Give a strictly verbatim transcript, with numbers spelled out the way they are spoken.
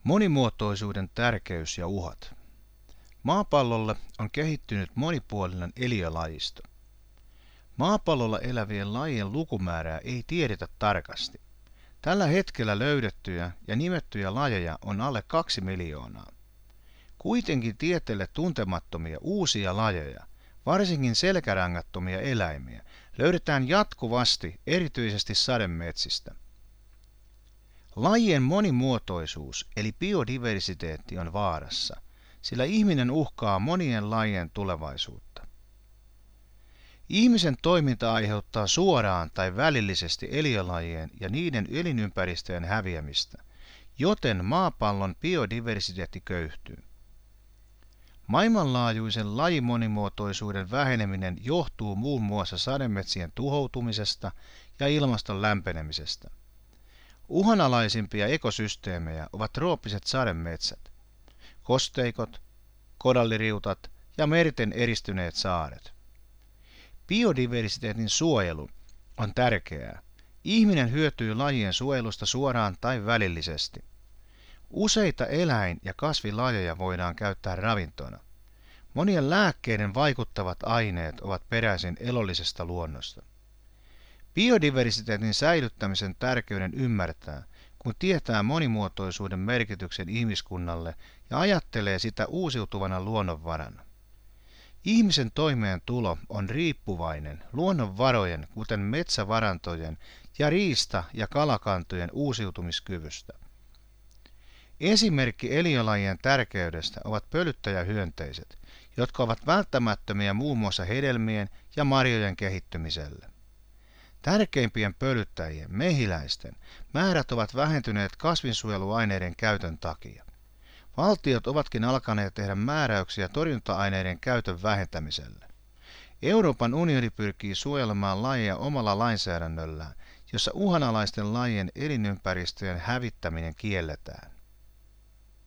Monimuotoisuuden tärkeys ja uhat. Maapallolle on kehittynyt monipuolinen eliölajisto. Maapallolla elävien lajien lukumäärää ei tiedetä tarkasti. Tällä hetkellä löydettyjä ja nimettyjä lajeja on alle kaksi miljoonaa. Kuitenkin tieteelle tuntemattomia uusia lajeja, varsinkin selkärangattomia eläimiä, löydetään jatkuvasti erityisesti sademetsistä. Lajien monimuotoisuus eli biodiversiteetti on vaarassa, sillä ihminen uhkaa monien lajien tulevaisuutta. Ihmisen toiminta aiheuttaa suoraan tai välillisesti eliölajien ja niiden elinympäristöjen häviämistä, joten maapallon biodiversiteetti köyhtyy. Maailmanlaajuisen lajimonimuotoisuuden väheneminen johtuu muun muassa sademetsien tuhoutumisesta ja ilmaston lämpenemisestä. Uhanalaisimpia ekosysteemejä ovat trooppiset sademetsät, kosteikot, koralliriutat ja merten eristyneet saaret. Biodiversiteetin suojelu on tärkeää. Ihminen hyötyy lajien suojelusta suoraan tai välillisesti. Useita eläin- ja kasvilajeja voidaan käyttää ravintona. Monien lääkkeiden vaikuttavat aineet ovat peräisin elollisesta luonnosta. Biodiversiteetin säilyttämisen tärkeyden ymmärtää, kun tietää monimuotoisuuden merkityksen ihmiskunnalle ja ajattelee sitä uusiutuvana luonnonvarana. Ihmisen toimeentulo on riippuvainen luonnonvarojen, kuten metsävarantojen ja riista- ja kalakantojen uusiutumiskyvystä. Esimerkki eliölajien tärkeydestä ovat pölyttäjähyönteiset, jotka ovat välttämättömiä muun muassa hedelmien ja marjojen kehittymiselle. Tärkeimpien pölyttäjien, mehiläisten, määrät ovat vähentyneet kasvinsuojeluaineiden käytön takia. Valtiot ovatkin alkaneet tehdä määräyksiä torjunta-aineiden käytön vähentämiselle. Euroopan unioni pyrkii suojelemaan lajeja omalla lainsäädännöllään, jossa uhanalaisten lajien elinympäristöjen hävittäminen kielletään.